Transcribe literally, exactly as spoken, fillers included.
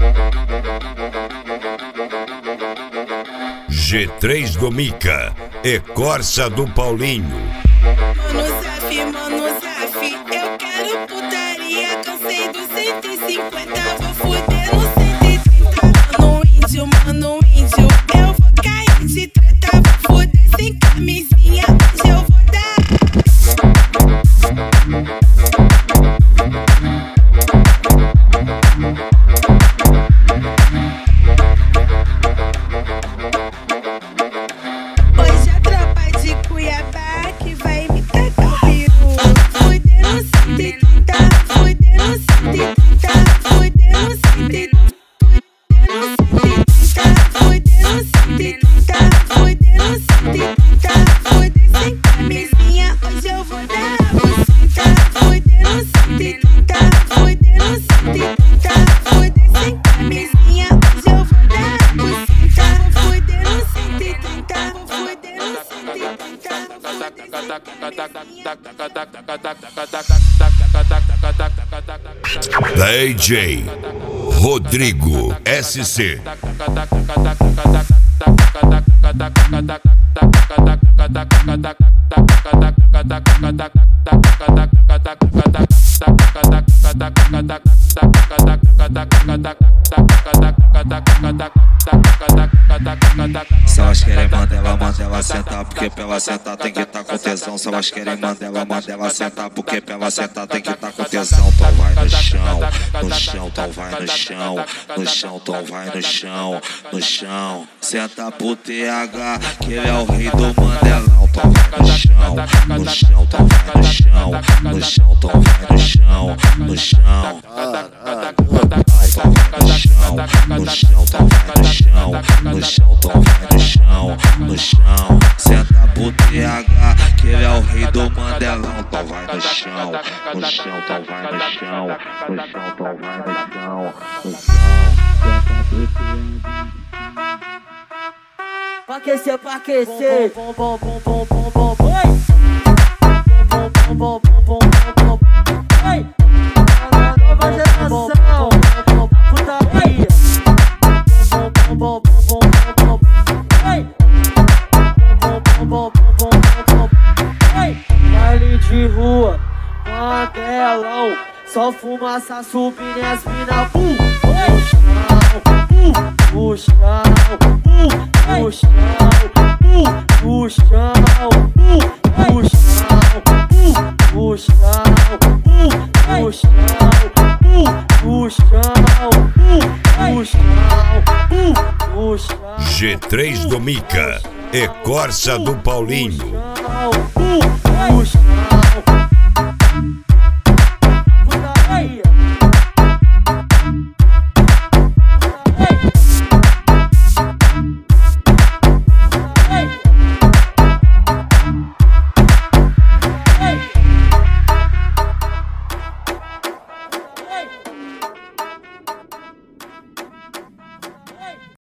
G três do Mica e Corsa do Paulinho. Mano Zaf, mano Zaf, eu quero putaria, cansei do cento e cinquenta, vou fuder no cento e trinta. Mano índio, mano índio, eu vou cair de treta, vou fuder sem camisinha, hoje eu vou dar. Hoje a tropa de Cuiabá que vai me tacar o peru. Fuder no cento e trinta, fuder no cento e trinta, fuder no cento e trinta, fuder no cento e trinta, fuder no cento e trinta, fuder sem camisinha, hoje eu vou dar a buceta. Fuder no cento e trinta, fuder no cento e trinta, fuder sem camisinha, hoje eu vou dar a buceta. Fuder no cento e trinta, fuder no cento e trinta, D J Rodrigo S C. Se elas querem manda ela, manda ela sentar, porque pra ela sentar tem que tá com tesão. Se elas querem manda ela, manda ela sentar, porque pra ela sentar tem que tá com tesão. Então vai no chão, no chão, então vai no chão, no chão, então vai no chão, no chão. Senta pro T H, que ele é o rei do Mandelão. Então vai no chão, no chão, então vai no chão, no chão, então vai no chão, no chão. No chão, no chão, então vai no chão, no chão, então vai no chão, no chão. Senta pro T H, que ele é o rei do Mandelão. Então vai no chão, no chão, então vai no chão, no chão, então vai no chão, no chão. Senta pro T H. Pra aquecer, pra aquecer. Bom, bom, bom, bom, bom, bom, bom. Oi! Bom, bom, bom, bom, bom, bom, bom. Oi! A nova geração. Putaria. Bom, bom, bom, bom, bom, bom. Oi! Bom, bom, bom, bom, bom, bom. Oi! Baile de rua, Mandelão. Só fumaça subindo as mina. Bum! Oi! No chão, bum! No chão, bum! No chão, bum! No chão, bum! No chão, bum! No chão, bum! No chão, bum! No chão, bum! No chão. G três do Mica e Corsa do Paulinho.